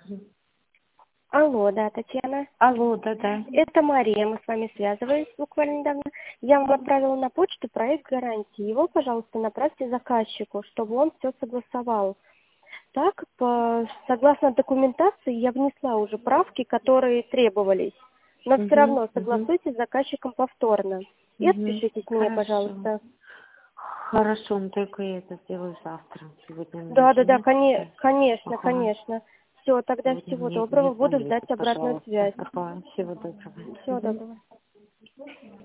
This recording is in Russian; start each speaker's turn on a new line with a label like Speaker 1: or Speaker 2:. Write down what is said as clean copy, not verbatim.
Speaker 1: Алло, да, Татьяна.
Speaker 2: Алло, да-да.
Speaker 1: Это Мария, мы с вами связывались буквально недавно. Я вам отправила на почту проект гарантии. Его, пожалуйста, направьте заказчику, чтобы он все согласовал. Так, согласно документации, я внесла уже правки, которые требовались. Но все равно согласуйте с заказчиком повторно. И отпишитесь мне,
Speaker 2: Хорошо.
Speaker 1: пожалуйста.
Speaker 2: Хорошо, но только я это сделаю завтра. Сегодня мне
Speaker 1: Да,
Speaker 2: уже
Speaker 1: да, да,
Speaker 2: нет.
Speaker 1: конечно,
Speaker 2: Ага.
Speaker 1: конечно. Все, тогда
Speaker 2: Сегодня
Speaker 1: всего
Speaker 2: мне не
Speaker 1: доброго. Буду
Speaker 2: звоните,
Speaker 1: ждать обратную
Speaker 2: пожалуйста.
Speaker 1: связь.
Speaker 2: Ага. Всего доброго.
Speaker 1: Всего доброго.